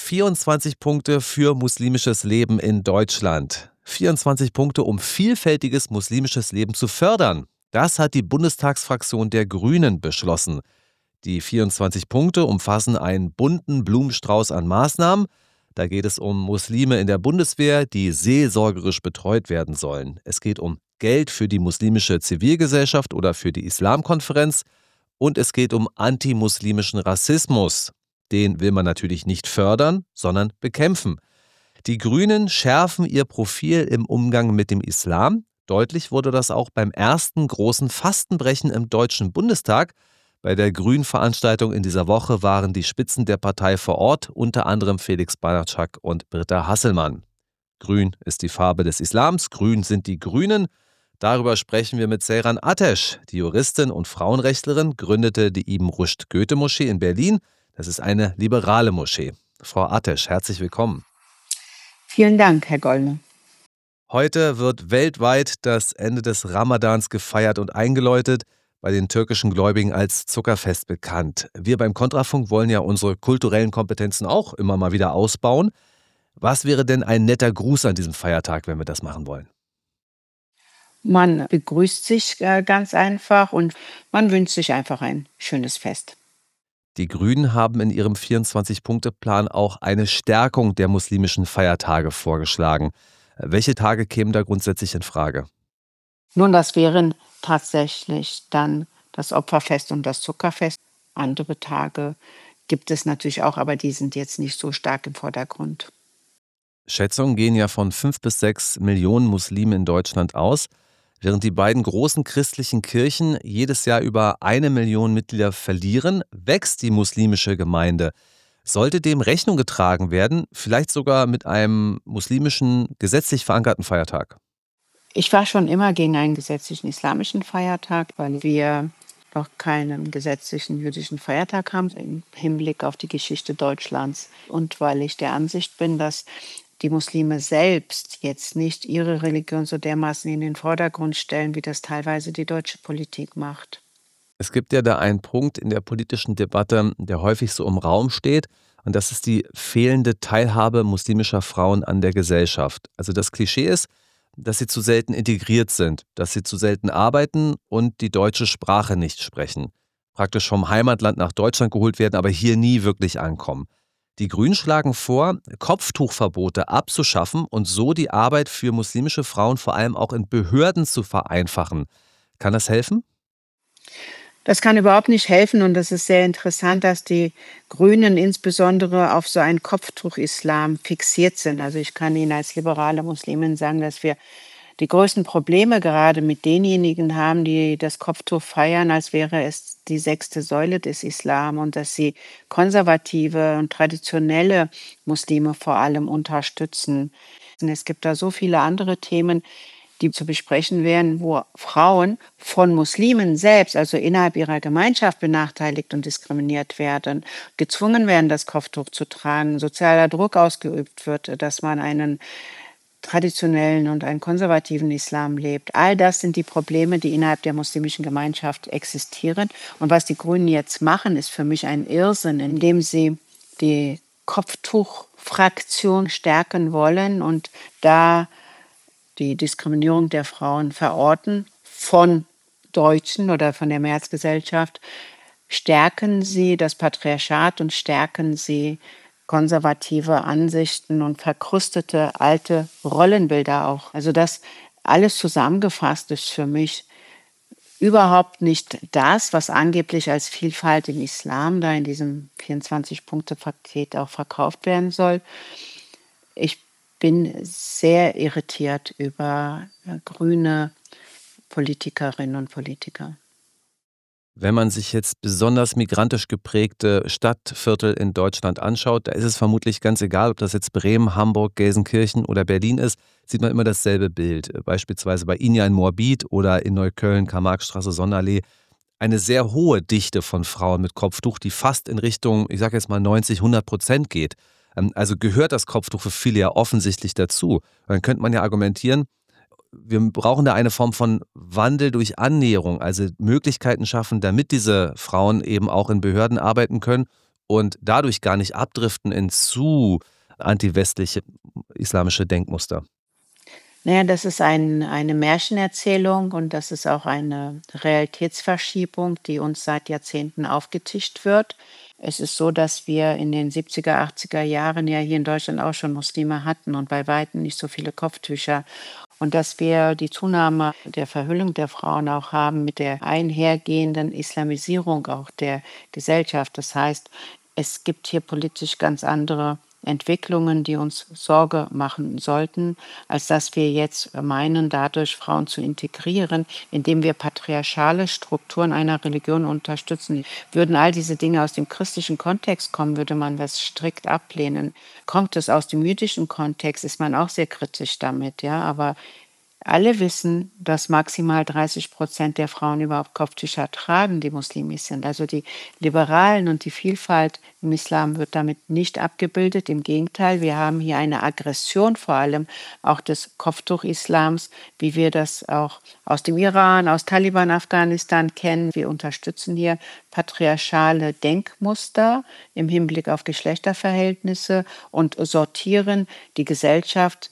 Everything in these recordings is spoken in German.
24 Punkte für muslimisches Leben in Deutschland. 24 Punkte, um vielfältiges muslimisches Leben zu fördern. Das hat die Bundestagsfraktion der Grünen beschlossen. Die 24 Punkte umfassen einen bunten Blumenstrauß an Maßnahmen. Da geht es um Muslime in der Bundeswehr, die seelsorgerisch betreut werden sollen. Es geht um Geld für die muslimische Zivilgesellschaft oder für die Islamkonferenz. Und es geht um antimuslimischen Rassismus. Den will man natürlich nicht fördern, sondern bekämpfen. Die Grünen schärfen ihr Profil im Umgang mit dem Islam. Deutlich wurde das auch beim ersten großen Fastenbrechen im Deutschen Bundestag. Bei der Grünen-Veranstaltung in dieser Woche waren die Spitzen der Partei vor Ort, unter anderem Felix Banatschak und Britta Hasselmann. Grün ist die Farbe des Islams, grün sind die Grünen. Darüber sprechen wir mit Seyran Ateş. Die Juristin und Frauenrechtlerin gründete die Ibn Rushd Goethe-Moschee in Berlin. Das ist eine liberale Moschee. Frau Ateş, herzlich willkommen. Vielen Dank, Herr Gollner. Heute wird weltweit das Ende des Ramadans gefeiert und eingeläutet, bei den türkischen Gläubigen als Zuckerfest bekannt. Wir beim Kontrafunk wollen ja unsere kulturellen Kompetenzen auch immer mal wieder ausbauen. Was wäre denn ein netter Gruß an diesem Feiertag, wenn wir das machen wollen? Man begrüßt sich ganz einfach und man wünscht sich einfach ein schönes Fest. Die Grünen haben in ihrem 24-Punkte-Plan auch eine Stärkung der muslimischen Feiertage vorgeschlagen. Welche Tage kämen da grundsätzlich in Frage? Nun, das wären tatsächlich dann das Opferfest und das Zuckerfest. Andere Tage gibt es natürlich auch, aber die sind jetzt nicht so stark im Vordergrund. Schätzungen gehen ja von 5 bis 6 Millionen Muslimen in Deutschland aus. Während die beiden großen christlichen Kirchen jedes Jahr über 1 Million Mitglieder verlieren, wächst die muslimische Gemeinde. Sollte dem Rechnung getragen werden, vielleicht sogar mit einem muslimischen, gesetzlich verankerten Feiertag? Ich war schon immer gegen einen gesetzlichen islamischen Feiertag, weil wir noch keinen gesetzlichen jüdischen Feiertag haben im Hinblick auf die Geschichte Deutschlands. Und weil ich der Ansicht bin, dass die Muslime selbst jetzt nicht ihre Religion so dermaßen in den Vordergrund stellen, wie das teilweise die deutsche Politik macht. Es gibt ja da einen Punkt in der politischen Debatte, der häufig so im Raum steht, und das ist die fehlende Teilhabe muslimischer Frauen an der Gesellschaft. Also das Klischee ist, dass sie zu selten integriert sind, dass sie zu selten arbeiten und die deutsche Sprache nicht sprechen. Praktisch vom Heimatland nach Deutschland geholt werden, aber hier nie wirklich ankommen. Die Grünen schlagen vor, Kopftuchverbote abzuschaffen und so die Arbeit für muslimische Frauen vor allem auch in Behörden zu vereinfachen. Kann das helfen? Das kann überhaupt nicht helfen und das ist sehr interessant, dass die Grünen insbesondere auf so einen Kopftuch-Islam fixiert sind. Also ich kann Ihnen als liberale Muslimin sagen, dass wir die größten Probleme gerade mit denjenigen haben, die das Kopftuch feiern, als wäre es die 6. Säule des Islam und dass sie konservative und traditionelle Muslime vor allem unterstützen. Und es gibt da so viele andere Themen, die zu besprechen wären, wo Frauen von Muslimen selbst, also innerhalb ihrer Gemeinschaft benachteiligt und diskriminiert werden, gezwungen werden, das Kopftuch zu tragen, sozialer Druck ausgeübt wird, dass man einen traditionellen und einen konservativen Islam lebt. All das sind die Probleme, die innerhalb der muslimischen Gemeinschaft existieren. Und was die Grünen jetzt machen, ist für mich ein Irrsinn, indem sie die Kopftuchfraktion stärken wollen und da die Diskriminierung der Frauen verorten von Deutschen oder von der Mehrheitsgesellschaft, stärken sie das Patriarchat und stärken sie konservative Ansichten und verkrustete alte Rollenbilder auch. Also das alles zusammengefasst ist für mich überhaupt nicht das, was angeblich als Vielfalt im Islam da in diesem 24-Punkte-Paket auch verkauft werden soll. Ich bin sehr irritiert über grüne Politikerinnen und Politiker. Wenn man sich jetzt besonders migrantisch geprägte Stadtviertel in Deutschland anschaut, da ist es vermutlich ganz egal, ob das jetzt Bremen, Hamburg, Gelsenkirchen oder Berlin ist, sieht man immer dasselbe Bild. Beispielsweise bei Ihnen ja in Moabit oder in Neukölln, Karl-Marx-Straße, Sonderallee. Eine sehr hohe Dichte von Frauen mit Kopftuch, die fast in Richtung, ich sage jetzt mal 90-100% geht. Also gehört das Kopftuch für viele ja offensichtlich dazu. Und dann könnte man ja argumentieren, wir brauchen da eine Form von Wandel durch Annäherung, also Möglichkeiten schaffen, damit diese Frauen eben auch in Behörden arbeiten können und dadurch gar nicht abdriften in zu antiwestliche islamische Denkmuster? Naja, das ist eine Märchenerzählung und das ist auch eine Realitätsverschiebung, die uns seit Jahrzehnten aufgetischt wird. Es ist so, dass wir in den 70er, 80er Jahren ja hier in Deutschland auch schon Muslime hatten und bei weitem nicht so viele Kopftücher. Und dass wir die Zunahme der Verhüllung der Frauen auch haben mit der einhergehenden Islamisierung auch der Gesellschaft. Das heißt, es gibt hier politisch ganz andere Entwicklungen, die uns Sorge machen sollten, als dass wir jetzt meinen, dadurch Frauen zu integrieren, indem wir patriarchale Strukturen einer Religion unterstützen. Würden all diese Dinge aus dem christlichen Kontext kommen, würde man das strikt ablehnen. Kommt es aus dem jüdischen Kontext, ist man auch sehr kritisch damit, ja, aber alle wissen, dass maximal 30% der Frauen überhaupt Kopftücher tragen, die muslimisch sind. Also die Liberalen und die Vielfalt im Islam wird damit nicht abgebildet. Im Gegenteil, wir haben hier eine Aggression vor allem auch des Kopftuch-Islams, wie wir das auch aus dem Iran, aus Taliban, Afghanistan kennen. Wir unterstützen hier patriarchale Denkmuster im Hinblick auf Geschlechterverhältnisse und sortieren die Gesellschaft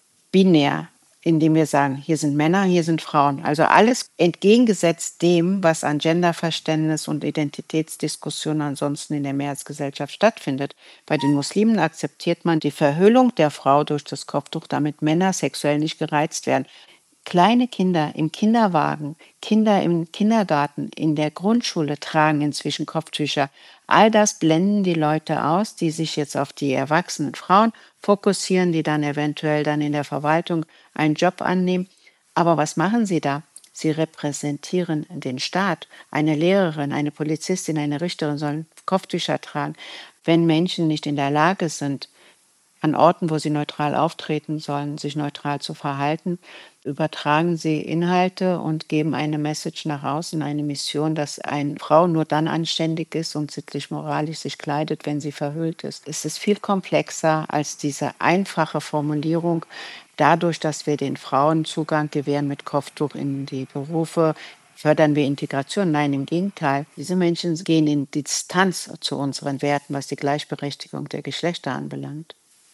binär, indem wir sagen, hier sind Männer, hier sind Frauen. Also alles entgegengesetzt dem, was an Genderverständnis und Identitätsdiskussionen ansonsten in der Mehrheitsgesellschaft stattfindet. Bei den Muslimen akzeptiert man die Verhüllung der Frau durch das Kopftuch, damit Männer sexuell nicht gereizt werden. Kleine Kinder im Kinderwagen, Kinder im Kindergarten, in der Grundschule tragen inzwischen Kopftücher. All das blenden die Leute aus, die sich jetzt auf die erwachsenen Frauen fokussieren, die dann eventuell dann in der Verwaltung einen Job annehmen. Aber was machen sie da? Sie repräsentieren den Staat. Eine Lehrerin, eine Polizistin, eine Richterin sollen Kopftücher tragen. Wenn Menschen nicht in der Lage sind, an Orten, wo sie neutral auftreten sollen, sich neutral zu verhalten, übertragen sie Inhalte und geben eine Message nach außen, eine Mission, dass eine Frau nur dann anständig ist und sittlich-moralisch sich kleidet, wenn sie verhüllt ist. Es ist viel komplexer als diese einfache Formulierung. Dadurch, dass wir den Frauen Zugang gewähren mit Kopftuch in die Berufe, fördern wir Integration? Nein, im Gegenteil. Diese Menschen gehen in Distanz zu unseren Werten, was die Gleichberechtigung der Geschlechter anbelangt.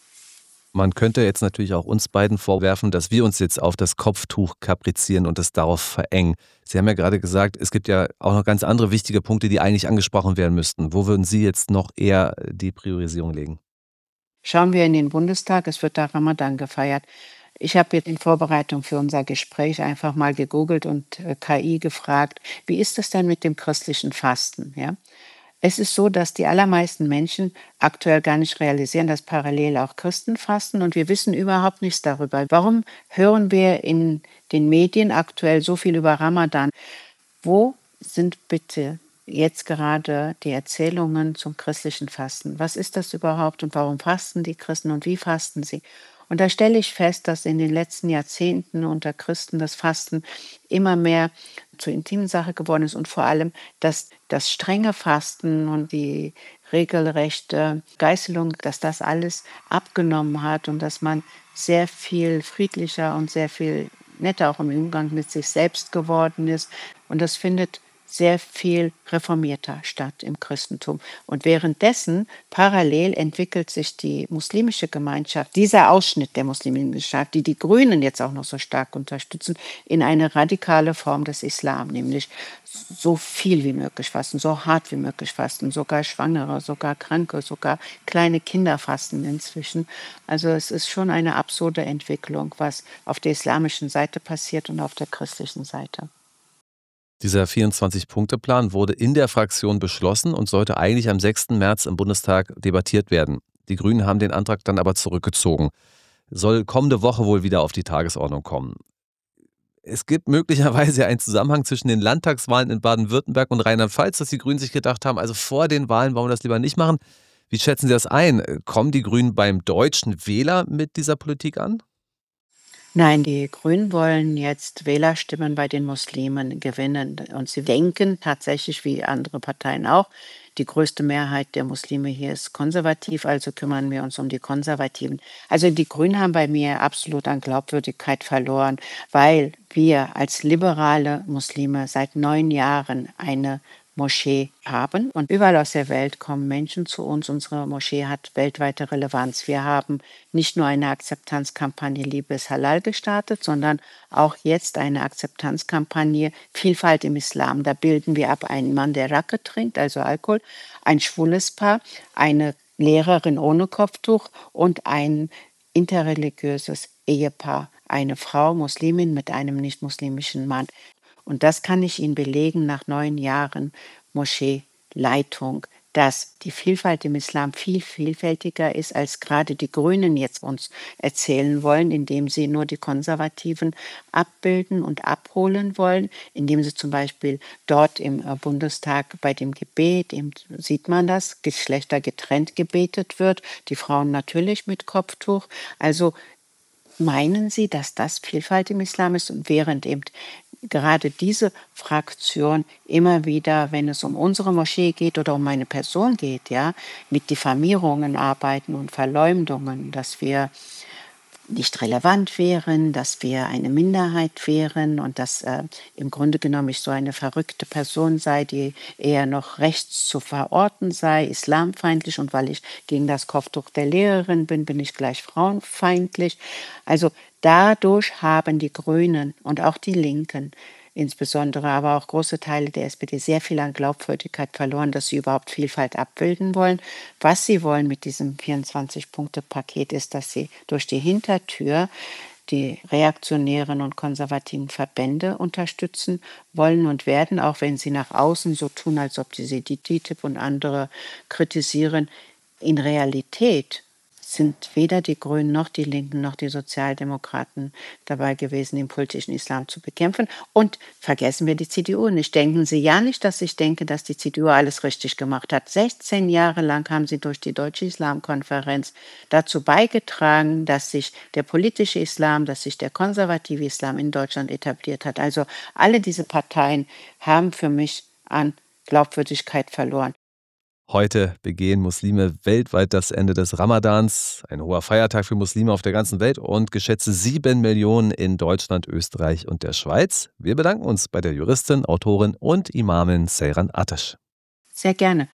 Man könnte jetzt natürlich auch uns beiden vorwerfen, dass wir uns jetzt auf das Kopftuch kaprizieren und es darauf verengen. Sie haben ja gerade gesagt, es gibt ja auch noch ganz andere wichtige Punkte, die eigentlich angesprochen werden müssten. Wo würden Sie jetzt noch eher die Priorisierung legen? Schauen wir in den Bundestag, es wird da Ramadan gefeiert. Ich habe jetzt in Vorbereitung für unser Gespräch einfach mal gegoogelt und KI gefragt, wie ist das denn mit dem christlichen Fasten? Ja? Es ist so, dass die allermeisten Menschen aktuell gar nicht realisieren, dass parallel auch Christen fasten und wir wissen überhaupt nichts darüber. Warum hören wir in den Medien aktuell so viel über Ramadan? Wo sind bitte jetzt gerade die Erzählungen zum christlichen Fasten? Was ist das überhaupt und warum fasten die Christen und wie fasten sie? Und da stelle ich fest, dass in den letzten Jahrzehnten unter Christen das Fasten immer mehr zur intimen Sache geworden ist und vor allem, dass das strenge Fasten und die regelrechte Geißelung, dass das alles abgenommen hat und dass man sehr viel friedlicher und sehr viel netter auch im Umgang mit sich selbst geworden ist. Und das findet sehr viel reformierter statt im Christentum. Und währenddessen parallel entwickelt sich die muslimische Gemeinschaft, dieser Ausschnitt der muslimischen Gemeinschaft, die die Grünen jetzt auch noch so stark unterstützen, in eine radikale Form des Islam, nämlich so viel wie möglich fasten, so hart wie möglich fasten, sogar Schwangere, sogar Kranke, sogar kleine Kinder fasten inzwischen. Also es ist schon eine absurde Entwicklung, was auf der islamischen Seite passiert und auf der christlichen Seite. Dieser 24-Punkte-Plan wurde in der Fraktion beschlossen und sollte eigentlich am 6. März im Bundestag debattiert werden. Die Grünen haben den Antrag dann aber zurückgezogen. Soll kommende Woche wohl wieder auf die Tagesordnung kommen. Es gibt möglicherweise einen Zusammenhang zwischen den Landtagswahlen in Baden-Württemberg und Rheinland-Pfalz, dass die Grünen sich gedacht haben, also vor den Wahlen wollen wir das lieber nicht machen. Wie schätzen Sie das ein? Kommen die Grünen beim deutschen Wähler mit dieser Politik an? Nein, die Grünen wollen jetzt Wählerstimmen bei den Muslimen gewinnen. Und sie denken tatsächlich, wie andere Parteien auch, die größte Mehrheit der Muslime hier ist konservativ, also kümmern wir uns um die Konservativen. Also die Grünen haben bei mir absolut an Glaubwürdigkeit verloren, weil wir als liberale Muslime seit 9 Jahren eine Moschee haben. Und überall aus der Welt kommen Menschen zu uns. Unsere Moschee hat weltweite Relevanz. Wir haben nicht nur eine Akzeptanzkampagne Liebe ist Halal gestartet, sondern auch jetzt eine Akzeptanzkampagne Vielfalt im Islam. Da bilden wir ab einen Mann, der Racke trinkt, also Alkohol, ein schwules Paar, eine Lehrerin ohne Kopftuch und ein interreligiöses Ehepaar, eine Frau, Muslimin mit einem nicht-muslimischen Mann. Und das kann ich Ihnen belegen nach 9 Jahren Moscheeleitung, dass die Vielfalt im Islam viel vielfältiger ist, als gerade die Grünen jetzt uns erzählen wollen, indem sie nur die Konservativen abbilden und abholen wollen, indem sie zum Beispiel dort im Bundestag bei dem Gebet, eben sieht man das, Geschlechter getrennt gebetet wird, die Frauen natürlich mit Kopftuch. Also meinen Sie, dass das Vielfalt im Islam ist und während eben gerade diese Fraktion immer wieder, wenn es um unsere Moschee geht oder um meine Person geht, ja, mit Diffamierungen arbeiten und Verleumdungen, dass wir nicht relevant wären, dass wir eine Minderheit wären und dass im Grunde genommen ich so eine verrückte Person sei, die eher noch rechts zu verorten sei, islamfeindlich und weil ich gegen das Kopftuch der Lehrerin bin, bin ich gleich frauenfeindlich. Also dadurch haben die Grünen und auch die Linken insbesondere, aber auch große Teile der SPD sehr viel an Glaubwürdigkeit verloren, dass sie überhaupt Vielfalt abbilden wollen. Was sie wollen mit diesem 24-Punkte-Paket ist, dass sie durch die Hintertür die reaktionären und konservativen Verbände unterstützen wollen und werden, auch wenn sie nach außen so tun, als ob sie die TTIP und andere kritisieren. In Realität sind weder die Grünen noch die Linken noch die Sozialdemokraten dabei gewesen, den politischen Islam zu bekämpfen. Und vergessen wir die CDU nicht. Denken Sie ja nicht, dass ich denke, dass die CDU alles richtig gemacht hat. 16 Jahre lang haben sie durch die Deutsche Islamkonferenz dazu beigetragen, dass sich der politische Islam, dass sich der konservative Islam in Deutschland etabliert hat. Also alle diese Parteien haben für mich an Glaubwürdigkeit verloren. Heute begehen Muslime weltweit das Ende des Ramadans, ein hoher Feiertag für Muslime auf der ganzen Welt und geschätzte 7 Millionen in Deutschland, Österreich und der Schweiz. Wir bedanken uns bei der Juristin, Autorin und Imamin Seyran Ateş. Sehr gerne.